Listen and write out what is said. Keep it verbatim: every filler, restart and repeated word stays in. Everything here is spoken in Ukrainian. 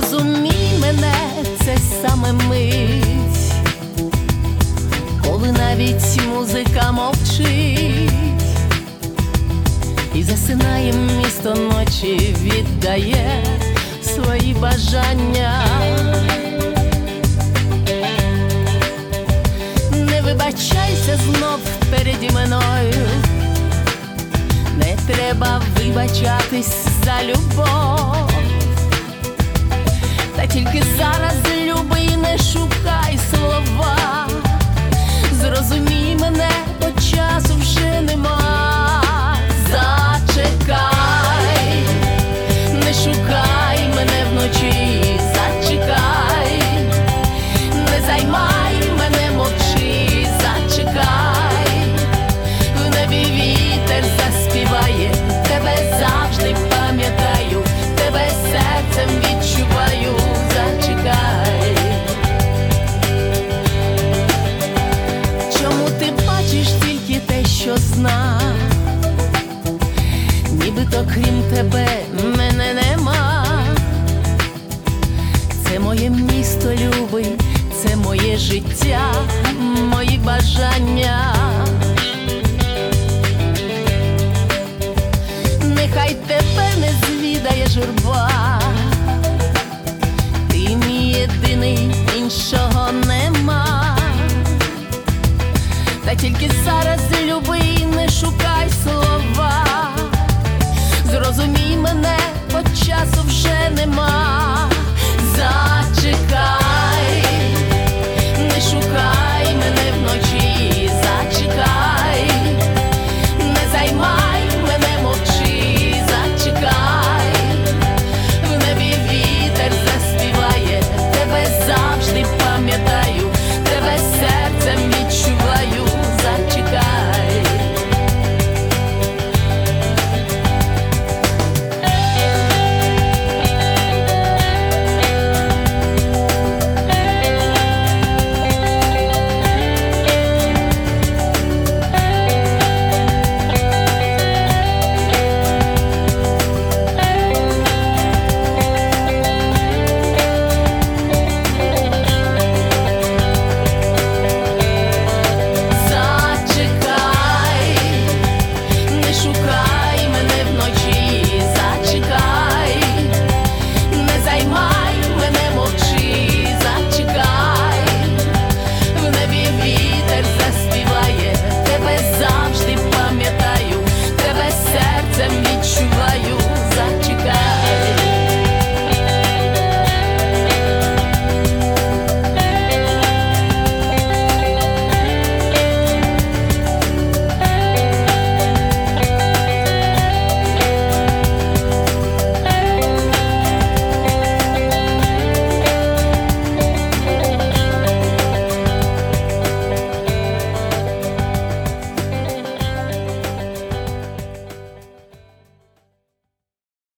Зрозумій мене, це саме мить, коли навіть музика мовчить, і засинає місто ночі, віддає свої бажання. Не вибачайся знов переді мною, не треба вибачатись за любов. Та тільки зараз, любий, не шукай слова. Зрозумій мене, бо часу вже нема. Зачекай, не шукай мене вночі, зачекай, не займай мене, мовчи, зачекай. В небі вітер заспіває, тебе завжди пам'ятаю, тебе серцем відчуваю, зачекай. Чому ти бачиш тільки те, що знав? Нібито крім тебе мене нема. Це моє місто, любий, це моє життя, мої бажання. Нехай тебе не звідає журба, ти мій єдиний, іншого нема. Та тільки зараз, любий, не шукай слова. Зрозумій мене, бо часу вже нема. Зачекай.